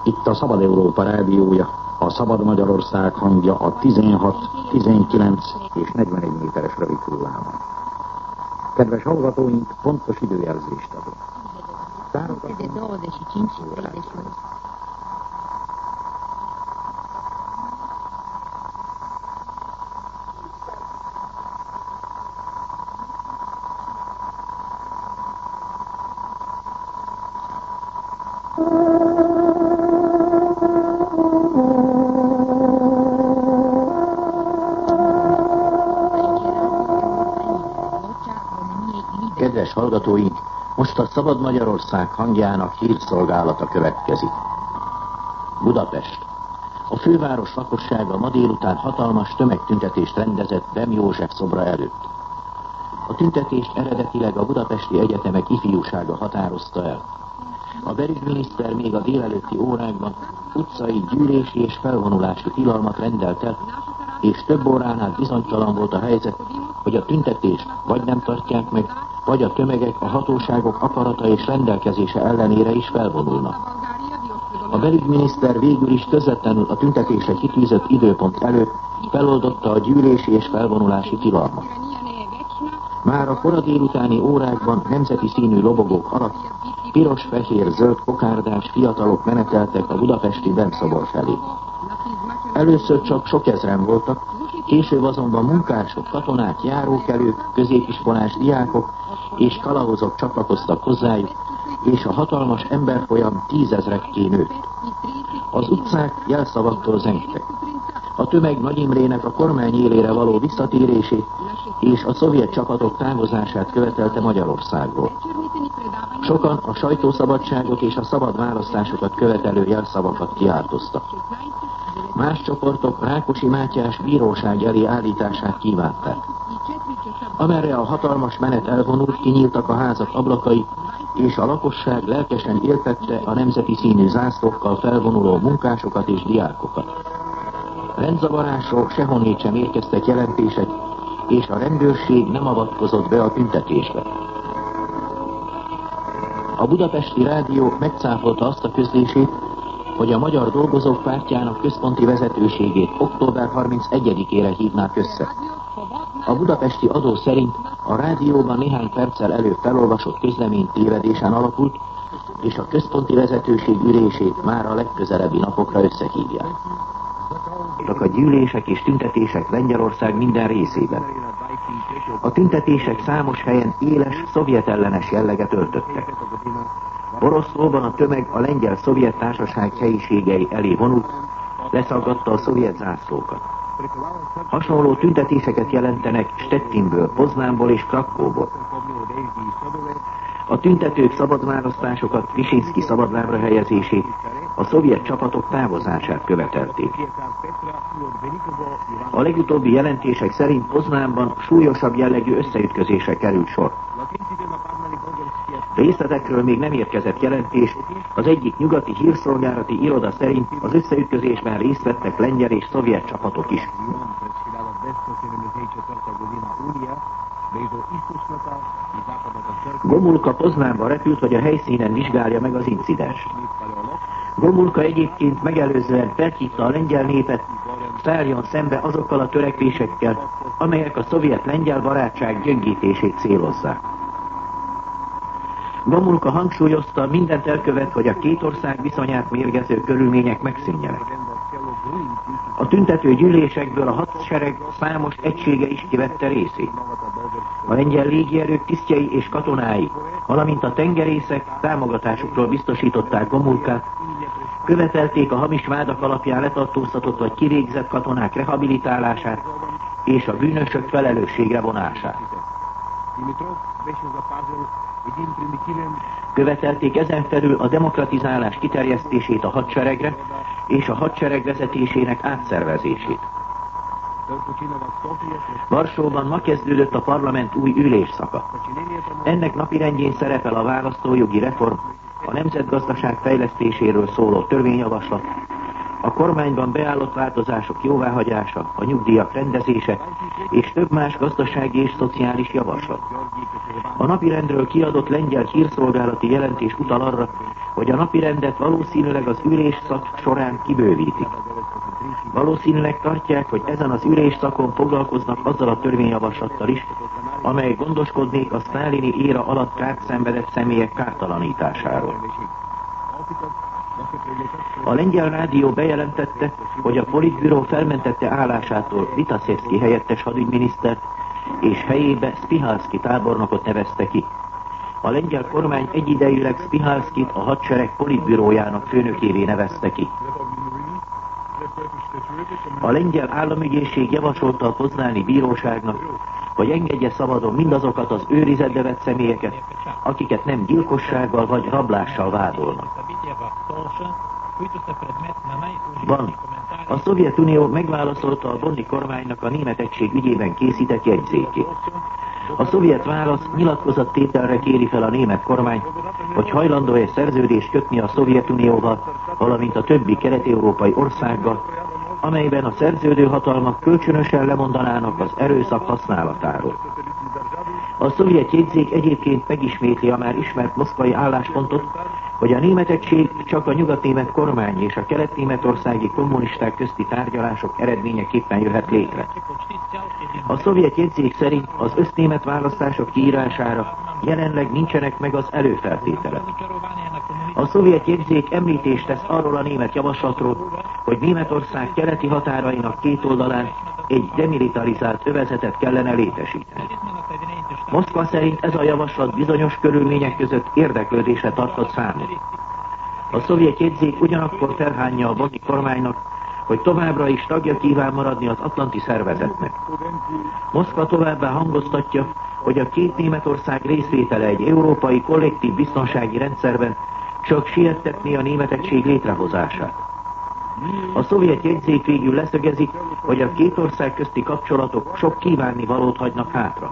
Itt a Szabad Európa rádiója, a Szabad Magyarország hangja a 16, 19 és 41 méteres rövid hullámon. Kedves hallgatóink, pontos időjelzést adok. Kedves hallgatóink, most a Szabad Magyarország hangjának hírszolgálata következik. Budapest. A főváros lakossága ma délután hatalmas tömegtüntetést rendezett Bem József szobra előtt. A tüntetést eredetileg a budapesti egyetemek ifjúsága határozta el. A belügyminiszter még a délelőtti órákban utcai gyűlési és felvonulási tilalmat rendelt el, és több óránál bizonytalan volt a helyzet, hogy a tüntetést vagy nem tartják meg, vagy a tömegek a hatóságok akarata és rendelkezése ellenére is felvonulnak. A belügyminiszter végül is közvetlenül a tüntetésre kitűzött időpont előtt feloldotta a gyűlési és felvonulási tilalmat. Már a kora délutáni órákban nemzeti színű lobogók alatt piros, fehér, zöld kokárdás fiatalok meneteltek a budapesti Bem szobor felé. Először csak sok ezren voltak, később azonban munkások, katonák, járókelők, középiskolás diákok és kalauzok csatlakoztak hozzájuk, és a hatalmas emberfolyam 10 000-ekké nőtt. Az utcák jelszavaktól zengtek. A tömeg Nagy Imrének a kormány élére való visszatérését és a szovjet csapatok távozását követelte Magyarországról. Sokan a sajtószabadságot és a szabad választásokat követelő jelszavakat kiáltoztak. Más csoportok Rákosi Mátyás bíróság elé állítását kívánták. Amerre a hatalmas menet elvonult, kinyíltak a házak ablakai, és a lakosság lelkesen éltette a nemzeti színű zászlókkal felvonuló munkásokat és diákokat. Rendzavarásról sehonnét sem érkeztek jelentések, és a rendőrség nem avatkozott be a tüntetésbe. A Budapesti Rádió megcáfolta azt a közlését, hogy a Magyar Dolgozók Pártjának központi vezetőségét október 31-ére hívnák össze. A budapesti adó szerint a rádióban néhány perccel előbb felolvasott közlemény tévedésen alapult, és a központi vezetőség ülését már a legközelebbi napokra összehívják. Csak a gyűlések és tüntetések Lengyelország minden részében. A tüntetések számos helyen éles, szovjetellenes jelleget öltöttek. Oroszlóban a tömeg a lengyel-szovjet társaság helyiségei elé vonult, leszaggatta a szovjet zászlókat. Hasonló tüntetéseket jelentenek Stettinből, Poznánból és Krakóból. A tüntetők szabad választásokat, Visinszky szabadlábra helyezését, a szovjet csapatok távozását követelték. A legutóbbi jelentések szerint Poznánban súlyosabb jellegű összeütközésre került sor. Részletekről még nem érkezett jelentés, az egyik nyugati hírszolgálati iroda szerint az összeütközésben részt vettek lengyel és szovjet csapatok is. Gomulka Poznánba repült, hogy a helyszínen vizsgálja meg az incidenst. Gomulka egyébként megelőzően felhívta a lengyel népet, szálljon szembe azokkal a törekvésekkel, amelyek a szovjet-lengyel barátság gyöngítését célozzák. Gomulka hangsúlyozta, mindent elkövet, hogy a két ország viszonyát mérgező körülmények megszűnjenek. A tüntető gyűlésekből a hadsereg számos egysége is kivette részét. A lengyel légierők tisztjei és katonái, valamint a tengerészek támogatásukról biztosították Gomulkát, követelték a hamis vádak alapján letartóztatott vagy kivégzett katonák rehabilitálását és a bűnösök felelősségre vonását. Követelték ezen felül a demokratizálás kiterjesztését a hadseregre és a hadsereg vezetésének átszervezését. Varsóban ma kezdődött a parlament új ülésszaka. Ennek napirendjén szerepel a választójogi reform, a nemzetgazdaság fejlesztéséről szóló törvényjavaslat, a kormányban beállott változások jóváhagyása, a nyugdíjak rendezése és több más gazdasági és szociális javaslat. A napirendről kiadott lengyel hírszolgálati jelentés utal arra, hogy a napirendet valószínűleg az ülésszak során kibővítik. Valószínűleg tartják, hogy ezen az ülésszakon foglalkoznak azzal a törvényjavaslattal is, amely gondoskodnék a sztálini éra alatt kárt szenvedett személyek kártalanításáról. A lengyel rádió bejelentette, hogy a politbüró felmentette állásától Vitasevski helyettes hadügyminisztert, és helyébe Spihalski tábornokot nevezte ki. A lengyel kormány egyidejűleg Spihalskit a hadsereg politbürójának főnökévé nevezte ki. A lengyel államügyészség javasolta a poznáni bíróságnak, hogy engedje szabadon mindazokat az őrizetbe vett személyeket, akiket nem gyilkossággal vagy rablással vádolnak. Van. A Szovjetunió megválaszolta a Bonni kormánynak a német egység ügyében készített jegyzékét. A szovjet válasz nyilatkozattételre kéri fel a német kormány, hogy hajlandó-e szerződést kötni a Szovjetunióval, valamint a többi kelet-európai országgal, amelyben a szerződő hatalmak kölcsönösen lemondanának az erőszak használatáról. A szovjet jegyzék egyébként megismétli a már ismert moszkvai álláspontot, hogy a német egység csak a nyugatnémet kormány és a kelet-németországi kommunisták közti tárgyalások eredményeképpen jöhet létre. A szovjet jegyzék szerint az össznémet választások kiírására jelenleg nincsenek meg az előfeltételek. A szovjet jegyzék említést tesz arról a német javaslatról, hogy Németország keleti határainak két oldalán egy demilitarizált övezetet kellene létesíteni. Moszkva szerint ez a javaslat bizonyos körülmények között érdeklődésre tartott számot. A szovjet jegyzék ugyanakkor felhányja a Bonni kormánynak, hogy továbbra is tagja kíván maradni az atlanti szervezetnek. Moszkva továbbá hangoztatja, hogy a két Németország részvétele egy európai kollektív biztonsági rendszerben csak siettetné a német egység létrehozását. A szovjet jegyzék végül leszögezik, hogy a két ország közti kapcsolatok sok kívánnivalót hagynak hátra.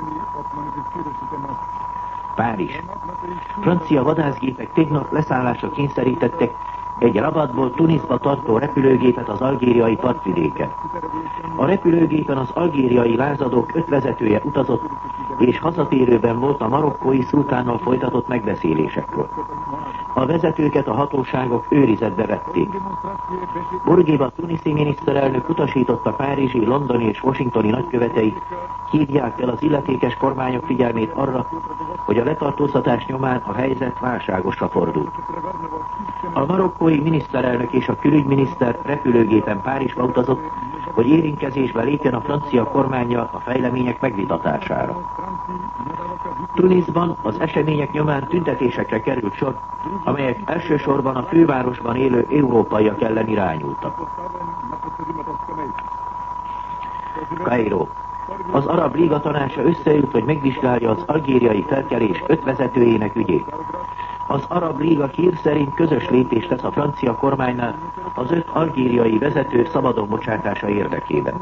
Párizs. Francia vadászgépek tegnap leszállásra kényszerítettek egy Rabatból Tunisba tartó repülőgépet az algériai partvidéken. A repülőgépen az algériai lázadók 5 vezetője utazott, és hazatérőben volt a marokkói szultánnal folytatott megbeszélésekről. A vezetőket a hatóságok őrizetbe vették. Bourguiba tuniszi miniszterelnök utasította párizsi, londoni és washingtoni nagyköveteit, hívják el az illetékes kormányok figyelmét arra, hogy a letartóztatás nyomán a helyzet válságosra fordult. A marokkói miniszterelnök és a külügyminiszter repülőgépen Párizsba utazott, hogy érintkezésbe lépjen a francia kormánnyal a fejlemények megvitatására. Tunisban az események nyomán tüntetésekre került sor, amelyek elsősorban a fővárosban élő európaiak ellen irányultak. Kairó. Az Arab Liga tanácsa összeült, hogy megvizsgálja az algériai felkelés 5 vezetőjének ügyét. Az Arab Liga hír szerint közös lépést tesz a francia kormánynál az 5 algériai vezető szabadon bocsátása érdekében.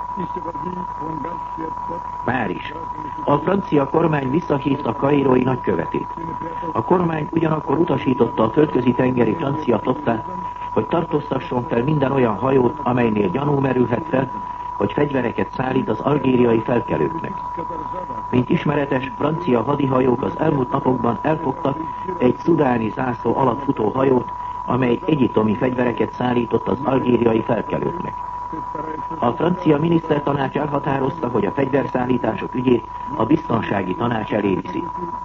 Párizs. A francia kormány visszahívta kairói nagykövetét. A kormány ugyanakkor utasította a földközi tengeri francia flottát, hogy tartóztasson fel minden olyan hajót, amelynél gyanú merülhet fel, hogy fegyvereket szállít az algériai felkelőknek. Mint ismeretes, francia hadihajók az elmúlt napokban elfogtak egy szudáni zászló alatt futó hajót, amely egyiptomi fegyvereket szállított az algériai felkelőknek. A francia minisztertanács elhatározta, hogy a fegyverszállítások ügyét a biztonsági tanács elé viszi.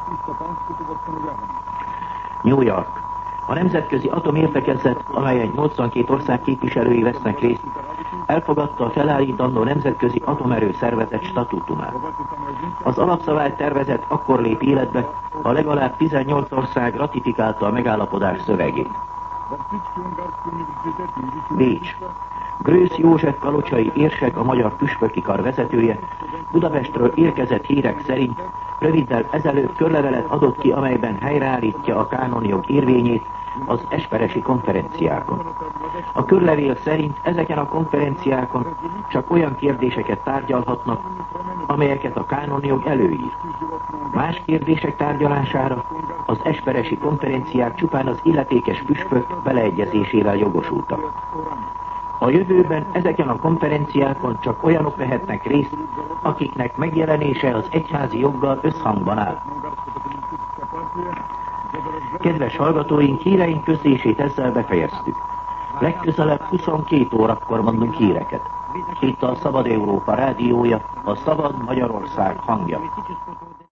New York. A nemzetközi atomértekezlet, amelyen 82 ország képviselői vesznek részt, elfogadta a felállítandó nemzetközi atomerő szervezet statútumát. Az alapszabálytervezet akkor lép életbe, ha legalább 18 ország ratifikálta a megállapodás szövegét. Bécs. Grősz József kalocsai érsek, a magyar püspöki kar vezetője, Budapestről érkezett hírek szerint röviddel ezelőtt körlevelet adott ki, amelyben helyreállítja a kánonjog érvényét, az esperesi konferenciákon. A körlevél szerint ezeken a konferenciákon csak olyan kérdéseket tárgyalhatnak, amelyeket a kánonjog előír. Más kérdések tárgyalására az esperesi konferenciák csupán az illetékes püspök beleegyezésével jogosultak. A jövőben ezeken a konferenciákon csak olyanok vehetnek részt, akiknek megjelenése az egyházi joggal összhangban áll. Kedves hallgatóink, híreink közlését ezzel befejeztük. Legközelebb 22 órakor mondunk híreket. Itt a Szabad Európa rádiója, a Szabad Magyarország hangja.